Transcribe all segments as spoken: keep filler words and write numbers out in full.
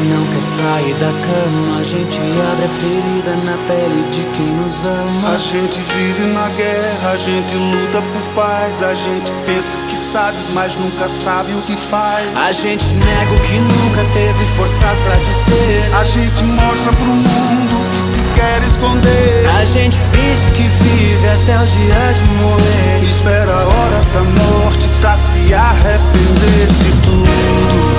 não quer sair da cama. A gente abre a ferida na pele de quem nos ama. A gente vive na guerra, a gente luta por paz. A gente pensa que sabe, mas nunca sabe o que faz. A gente nega o que nunca teve forças pra dizer. A gente mostra pro mundo o que se quer esconder. A gente finge que vive até o dia de morrer. Espera a hora da morte pra se arrepender de tudo.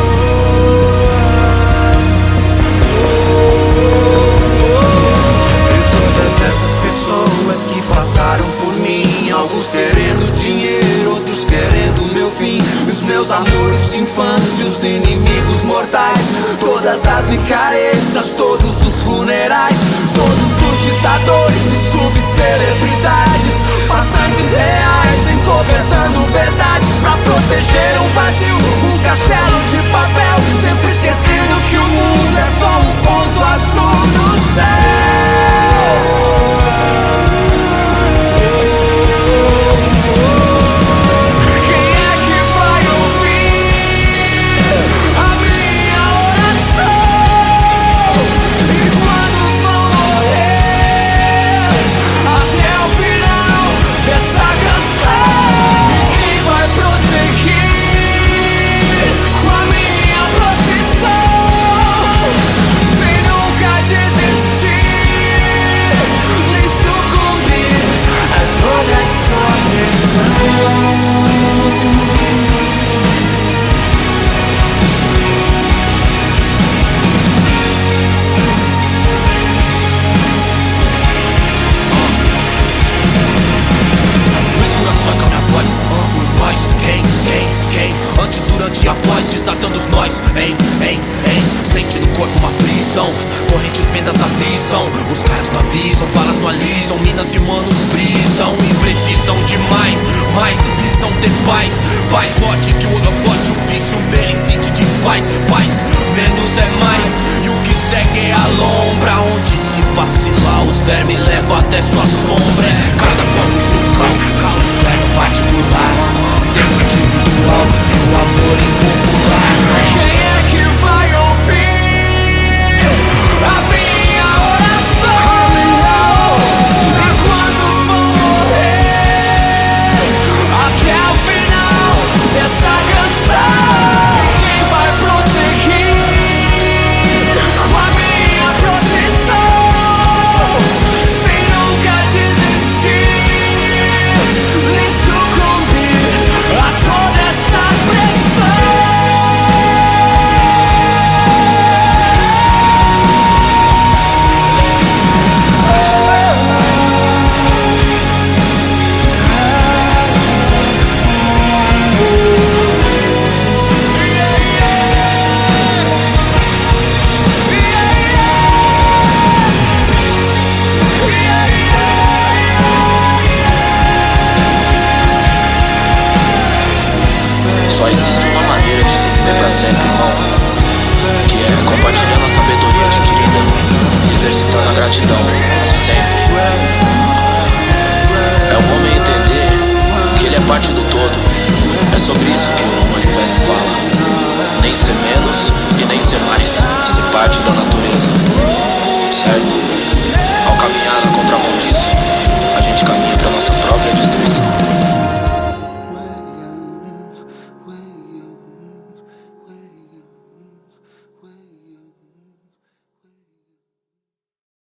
Essas pessoas que passaram por mim, alguns querendo dinheiro, outros querendo meu fim. Os meus amores de infância, os inimigos mortais, todas as micaretas, todos os funerais, todos os ditadores e subcelebridades, façantes reais encobertando verdades pra proteger um vazio, um castelo de papel, sempre esquecendo que o mundo é só um ponto azul no céu. E após, desatando os nós, hein, hein, hein. Sente no corpo uma prisão, correntes vendas na visão. Os caras não avisam, balas não alisam, minas e manos brisam e precisam de mais, mais visão ter paz. Paz, morte que o holofote, o vício, um belicite te desfaz. Faz, menos é mais, e o que segue é a lombra. Onde se vacilar, os vermes levam até sua sombra. Cada qual no seu caos, o inferno particular. Tempo individual, é o amor impopular. Quem é que vai ouvir a minha oração? E quantos vão morrer até o final dessa canção? E quem vai prosseguir com a minha procissão, sem nunca desistir, nem sucumbir a toda essa pressão? Só existe uma maneira de se viver pra sempre, irmão, que é compartilhando a sabedoria adquirida e exercitando a gratidão, sempre. É o homem entender que ele é parte do todo. É sobre isso que o manifesto fala. Nem ser menos e nem ser mais.